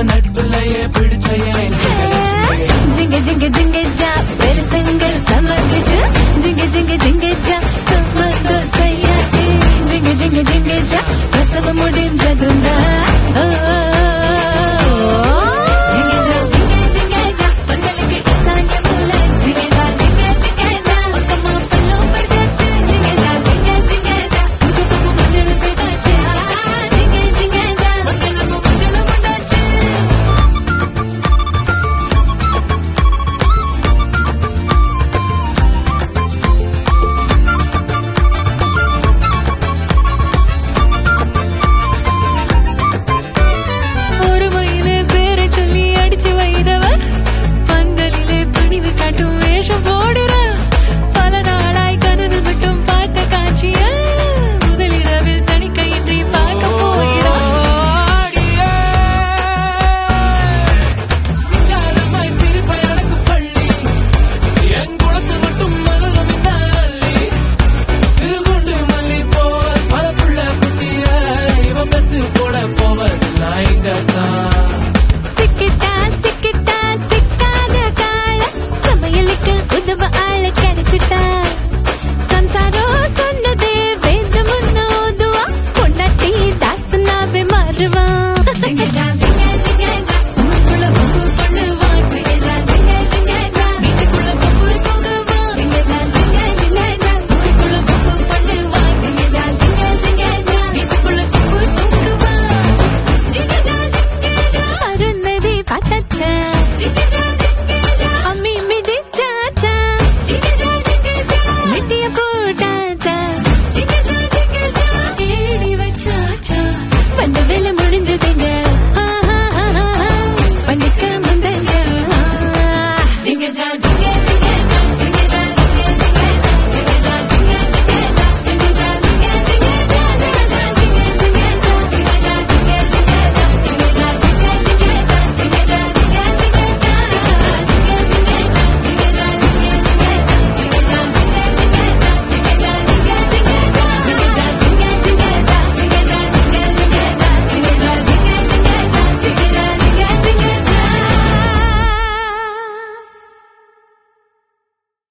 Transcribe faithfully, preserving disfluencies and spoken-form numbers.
நட்புலையே பிடிச்சையே ஜிங்க ஜிங்க ஜிங்க ஜா பெருசுங்க சமதிச்சு ஜிங்க ஜிங்க ஜிங்க ஜா சமது செய்யாதே ஜிங்க ஜிங்க ஜிங்க ஜா பிரசவ முடிஞ்சதுண்டா ஜிங்க ஜா ஜிங்க ஜிங்க ஜா பந்தலுக்கு சாங்க போல ஜிங்க ஜா ஜிங்க ஜிங்க ஜா பக்கமா பல்லோ படுச்சு ஜிங்க ஜா ஜிங்க ஜிங்க ஜா குடுக்கு மஞ்சள் சேதாச்சு ஜிங்க ஜிங்க ஜா மங்களம் மங்களம் உண்டாச்சு போட போவது நான் இங்கத்தான் சிக்கிட்ட